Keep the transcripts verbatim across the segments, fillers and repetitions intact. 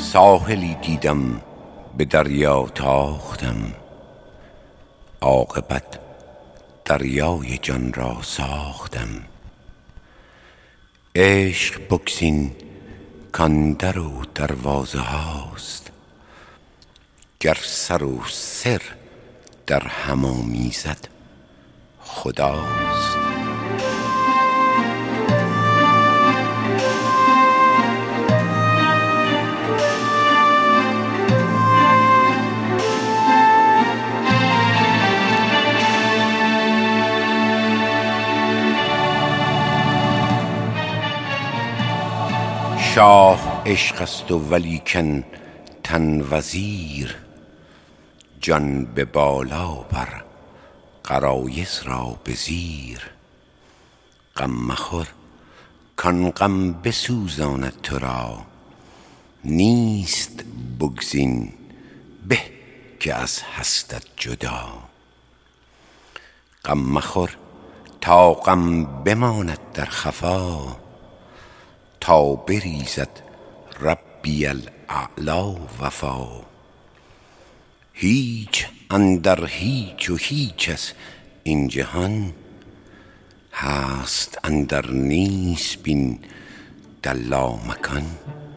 ساحلی دیدم به دریا تاختم، عاقبت دریای جان را ساختم. عشق بگزین کان در و دروازه هاست، گر سر و سر در هم آمیزد خداست. شاه عشق است و ولیکن تن وزیر، جان به بالا بر غرایز را به زیر. غم مخور کان غم بسوزاند تو را، نیست بگزین به که از هستت جدا. غم مخور تا غم بماند در خفا، تا بریزد ربی الاعلی وفا. هیچ اندر هیچ و هیچ از این جهان، هست اندر نیست بین در لامکان.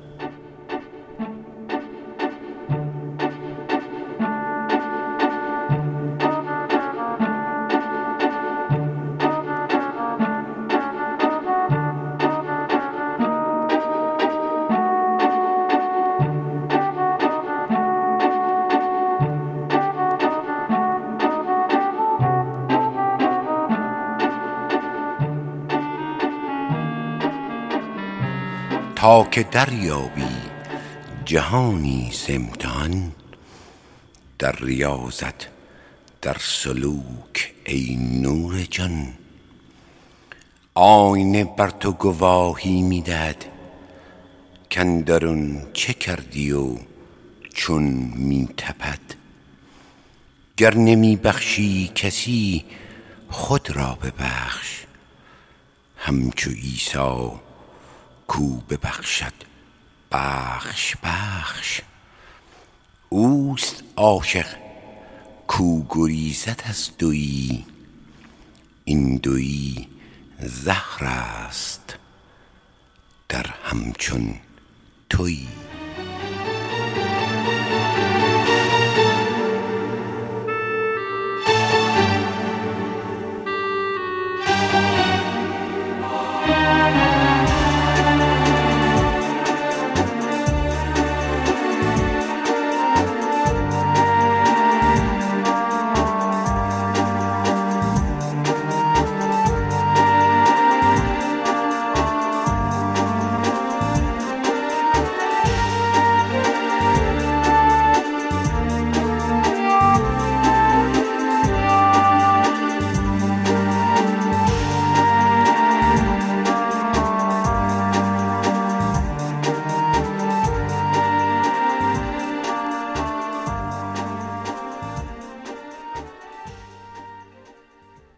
تا که دریابی جهانی ز امتحان، در ریاضت در سلوک ای نور جان. آینه بر تو گواهی می دهد کاندرون چه کردی و چون می تپد. گر نمی بخشی کسی خود را ببخش، همچو عیسی کو ببخشد بخش بخش. اوست عاشق کو گریزد از دویی، این دویی زهر است در همچون تویی.